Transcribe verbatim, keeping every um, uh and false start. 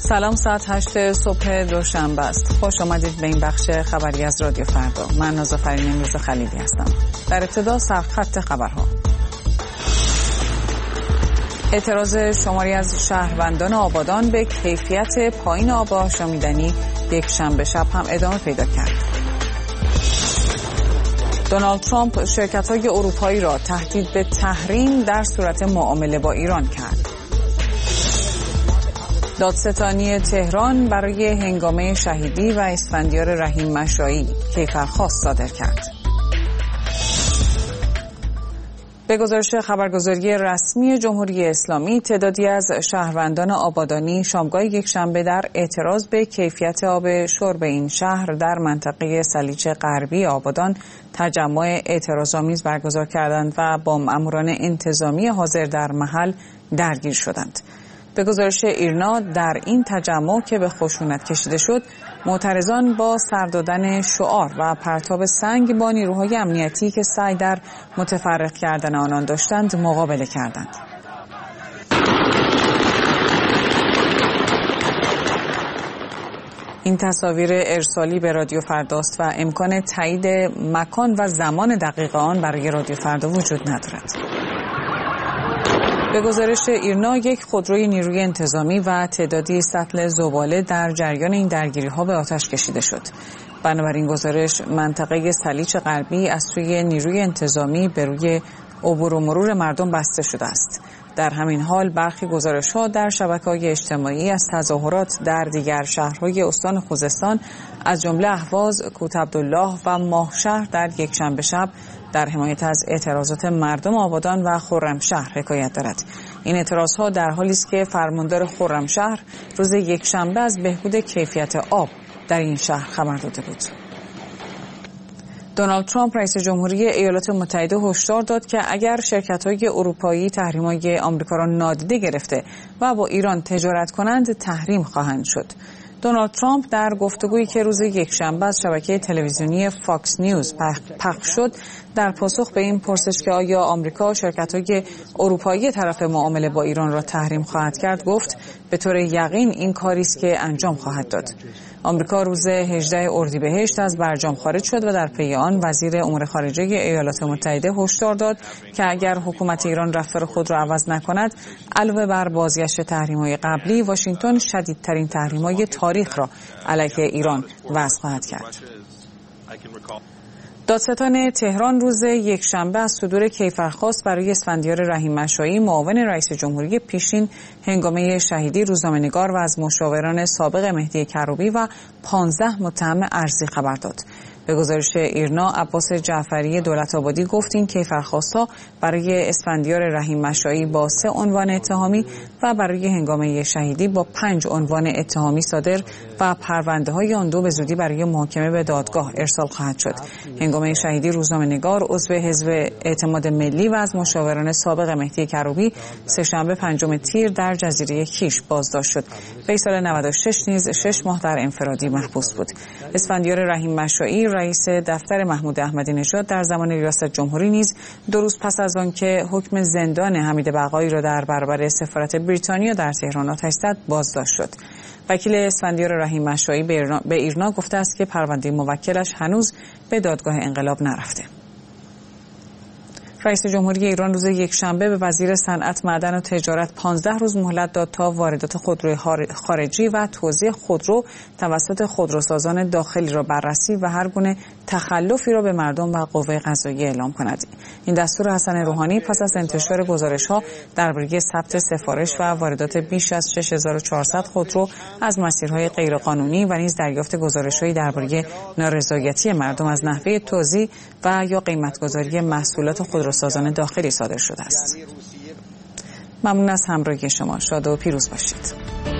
سلام، ساعت هشت صبح دوشنبه است. خوش آمدید به این بخش خبری از رادیو فردا. من نازافرین امروز خلیلی هستم. در ابتدا سرخط خبرها. اعتراض شماری از شهروندان آبادان به کیفیت پایین آب آشامیدنی یک شنبه شب هم ادامه پیدا کرد. دونالد ترامپ شرکت‌های اروپایی را تهدید به تحریم در صورت معامله با ایران کرد. دادستانی تهران برای هنگامه شهیدی و اسفندیار رحیم مشایی کیفرخواست صادر کرد. به گزارش خبرگزاری رسمی جمهوری اسلامی، تعدادی از شهروندان آبادانی شامگاه یکشنبه در اعتراض به کیفیت آب شرب این شهر در منطقه سلیج غربی آبادان تجمع اعتراض‌آمیز برگزار کردند و با ماموران انتظامی حاضر در محل درگیر شدند. به گزارش ایرنا، در این تجمع که به خشونت کشیده شد، معترضان با سر دادن شعار و پرتاب سنگ با نیروهای امنیتی که سعی در متفرق کردن آنان داشتند مقابله کردند. این تصاویر ارسالی به رادیو فرداست و امکان تایید مکان و زمان دقیق آن برای رادیو فردا وجود ندارد. به گزارش ایرنا، یک خودروی نیروی انتظامی و تعدادی سطل زباله در جریان این درگیری‌ها به آتش کشیده شد. بنابراین گزارش، منطقه سلیج غربی از سوی نیروی انتظامی به روی عبور و مرور مردم بسته شده است. در همین حال برخی گزارش‌ها در شبکه‌های اجتماعی از تظاهرات در دیگر شهرهای استان خوزستان از جمله اهواز، کوت عبدالله و ماهشهر در یکشنبه شب در حمایت از اعتراضات مردم آبادان و خرمشهر حکایت دارد. این اعتراضها در حالی است که فرماندار خرمشهر روز یکشنبه از بهبود کیفیت آب در این شهر خبر داده بود. دونالد ترامپ رئیس جمهوری ایالات متحده هشدار داد که اگر شرکت‌های اروپایی تحریم‌های آمریکا را نادیده گرفته و با ایران تجارت کنند، تحریم خواهند شد. دونالد ترامپ در گفتگویی که روز یکشنبه از شبکه تلویزیونی فاکس نیوز پخش شد، در پاسخ به این پرسش که آیا آمریکا شرکت‌های اروپایی طرف معامله با ایران را تحریم خواهد کرد، گفت به طور یقین این کاری است که انجام خواهد داد. آمریکا روز هجدهم اردیبهشت از برجام خارج شد و در پی آن وزیر امور خارجه ایالات متحده هشدار داد که اگر حکومت ایران رفتار خود را عوض نکند، علاوه بر بازگشت تحریم‌های قبلی، واشنگتن شدیدترین تحریم‌های تاریخ را علیه ایران وضع خواهد کرد. دادستان تهران روز یکشنبه از صدور کیفرخواست برای اسفندیار رحیم مشایی معاون رئیس جمهوری پیشین هنگامه شهیدی روزنامه‌نگار و از مشاوران سابق مهدی کروبی و پانزده متهم ارضی خبر داد. به گزارش ایرنا، عباس جعفری دولت‌آبادی گفت این کیفرخواست‌ها برای اسفندیار رحیم مشایی با سه عنوان اتهامی و برای هنگامه شهیدی با پنج عنوان اتهامی صادر و پرونده‌های آن دو به زودی برای محاکمه به دادگاه ارسال خواهد شد. هنگامه شهیدی روزنامه‌نگار عضو حزب اعتماد ملی و از مشاوران سابق مهدی کروبی سه‌شنبه پنجم تیر در جزیره کیش بازداشت شد. وی سال نود و شش نیز شش ماه در انفرادی محبوس بود. اسفندیار رحیم مشایی رئیس دفتر محمود احمدی نژاد در زمان ریاست جمهوری نیز دو روز پس از آن که حکم زندان حمید بقایی را در برابر سفارت بریتانیا در تهران آتش زد بازداشت شد. وکیل اسفندیار رحیم مشایی به ایرنا گفته است که پرونده موکلش هنوز به دادگاه انقلاب نرفته. رئیس جمهوری ایران روز یکشنبه به وزیر صنعت، معدن و تجارت پانزده روز مهلت داد تا واردات خودروی خارجی و توزیع خودرو توسط خودروسازان داخلی را بررسی و هر گونه تخلفی را به مردم و قوه قضاییه اعلام کند. این دستور حسن روحانی پس از انتشار گزارش‌ها درباره ثبت سفارش و واردات بیش از شش هزار و چهارصد خودرو از مسیرهای غیرقانونی و نیز دریافت گزارش‌هایی درباره نارضایتی مردم از نحوه توزیع و یا قیمت‌گذاری محصولات خودروسازان داخلی صادر شده است. ممنون از همراهی شما. شاد و پیروز باشید.